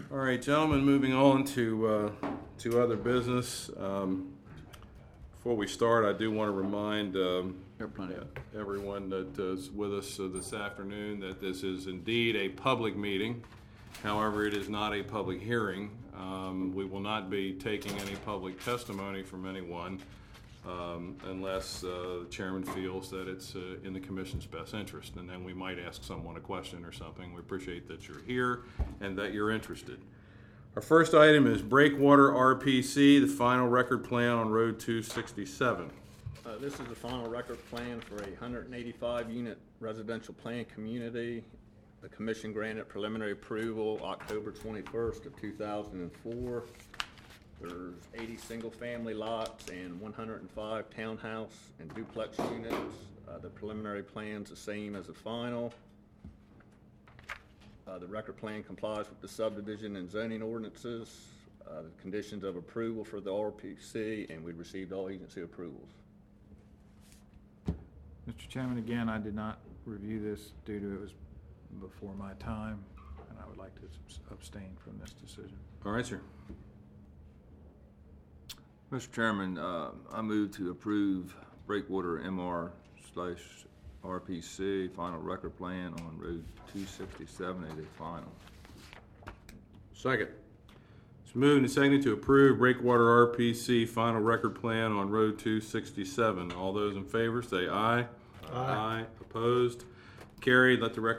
All right, gentlemen, moving on to other business. Before we start, I do want to remind everyone that is with us this afternoon that this is indeed a public meeting. However, it is not a public hearing. We will not be taking any public testimony from anyone unless the chairman feels that it's in the commission's best interest, and then we might ask someone a question or something. We appreciate that you're here and that you're interested. Our first item is Breakwater RPC, the final record plan on Road 267. This is the final record plan for a 185-unit residential plan community. The commission granted preliminary approval October 21st of 2004. There's 80 single-family lots and 105 townhouse and duplex units. The preliminary plan's the same as the final. The record plan complies with the subdivision and zoning ordinances, the conditions of approval for the RPC, and we received all agency approvals. Mr. Chairman, again, I did not review this due to it was before my time, and I would like to abstain from this decision. All right, sir. Mr. Chairman, I move to approve Breakwater MR/RPC final record plan on Road 267 as a final. Second. It's moved and seconded to approve Breakwater RPC final record plan on Road 267. All those in favor say aye. Aye. Opposed? Carried. Let the record